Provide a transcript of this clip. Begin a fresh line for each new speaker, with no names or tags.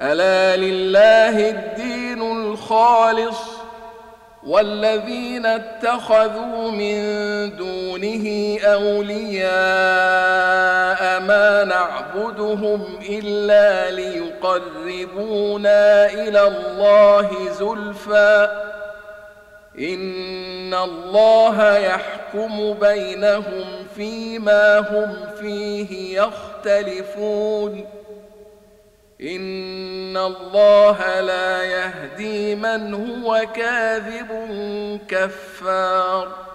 ألا لله الدين الخالص والذين اتخذوا من دونه أولياء ما نعبدهم إلا ليقربونا إلى الله زلفى إن الله يحكم بينهم فيما هم فيه يختلفون إن الله لا يهدي من هو كاذب كفار.